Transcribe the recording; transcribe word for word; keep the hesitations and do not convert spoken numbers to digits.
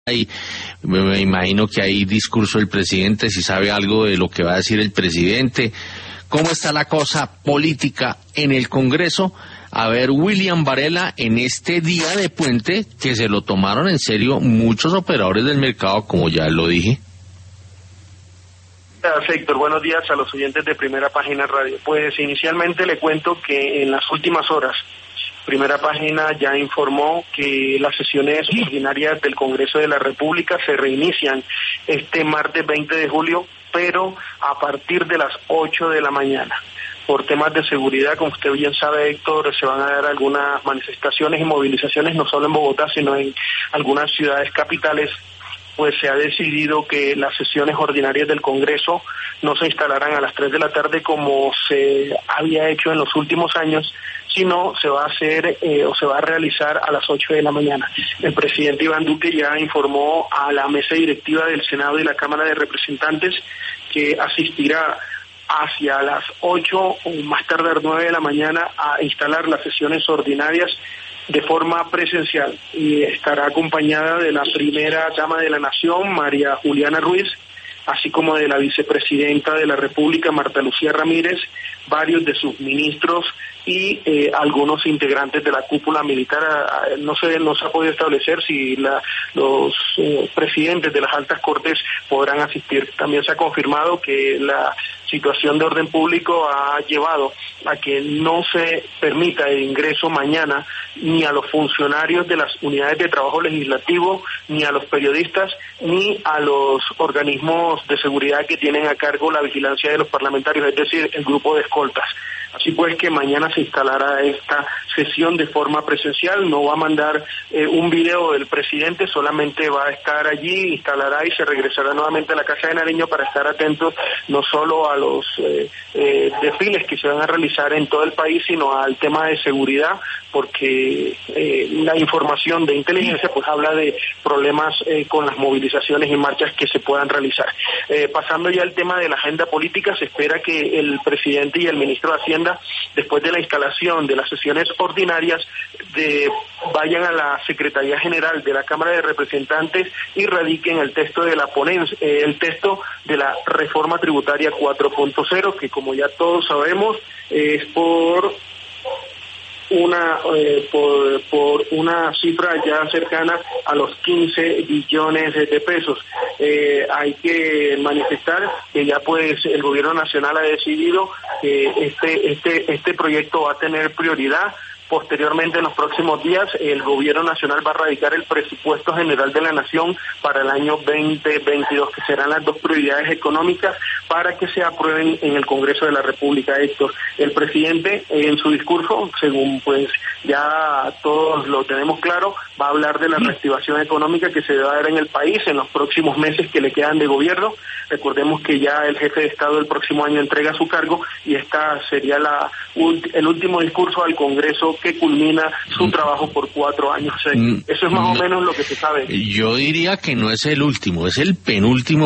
y me imagino que hay discurso del presidente, si sabe algo de lo que va a decir el presidente. ¿Cómo está la cosa política en el Congreso? A ver, William Varela, en este día de puente, que se lo tomaron en serio muchos operadores del mercado, como ya lo dije. Gracias, Héctor. Buenos días a los oyentes de Primera Página Radio. Pues inicialmente le cuento que en las últimas horas, Primera Página ya informó que las sesiones ordinarias del Congreso de la República se reinician este martes veinte de julio, pero a partir de las ocho de la mañana. Por temas de seguridad, como usted bien sabe, Héctor, se van a dar algunas manifestaciones y movilizaciones, no solo en Bogotá, sino en algunas ciudades capitales. Pues se ha decidido que las sesiones ordinarias del Congreso no se instalarán a las tres de la tarde como se había hecho en los últimos años, sino se va a hacer eh, o se va a realizar a las ocho de la mañana. El presidente Iván Duque ya informó a la mesa directiva del Senado y la Cámara de Representantes que asistirá hacia las ocho o más tardar nueve de la mañana a instalar las sesiones ordinarias de forma presencial, y estará acompañada de la primera dama de la Nación, María Juliana Ruiz, así como de la vicepresidenta de la República, Marta Lucía Ramírez, varios de sus ministros y eh, algunos integrantes de la cúpula militar. No se, no se ha podido establecer si la, los eh, presidentes de las altas cortes podrán asistir. También se ha confirmado que la situación de orden público ha llevado a que no se permita el ingreso mañana ni a los funcionarios de las unidades de trabajo legislativo, ni a los periodistas, ni a los organismos de seguridad que tienen a cargo la vigilancia de los parlamentarios, es decir, el grupo de escoltas. Así pues que mañana se instalará esta sesión de forma presencial, no va a mandar eh, un video del presidente, solamente va a estar allí, instalará y se regresará nuevamente a la Casa de Nariño para estar atentos no solo a los eh, eh, desfiles que se van a realizar en todo el país, sino al tema de seguridad, porque eh, la información de inteligencia pues habla de problemas eh, con las movilizaciones y marchas que se puedan realizar. Eh, pasando ya al tema de la agenda política, se espera que el presidente y el ministro de Hacienda, después de la instalación de las sesiones ordinarias, de, vayan a la Secretaría General de la Cámara de Representantes y radiquen el texto de la ponencia, eh, el texto de la reforma tributaria cuatro punto cero, que como ya todos sabemos es por una eh, por, por una cifra ya cercana a los quince billones de pesos. Eh, hay que manifestar que ya pues el gobierno nacional ha decidido que este este este proyecto va a tener prioridad. Posteriormente, en los próximos días, el gobierno nacional va a radicar el presupuesto general de la nación para el año veinte veintidós, que serán las dos prioridades económicas para que se aprueben en el Congreso de la República, Héctor. El presidente, en su discurso, según pues ya todos lo tenemos claro, va a hablar de la reactivación económica que se va a dar en el país en los próximos meses que le quedan de gobierno. Recordemos que ya el jefe de Estado el próximo año entrega su cargo y esta sería la el último discurso al Congreso que culmina su trabajo por cuatro años. Eso es más o menos lo que se sabe. Yo diría que no es el último, es el penúltimo.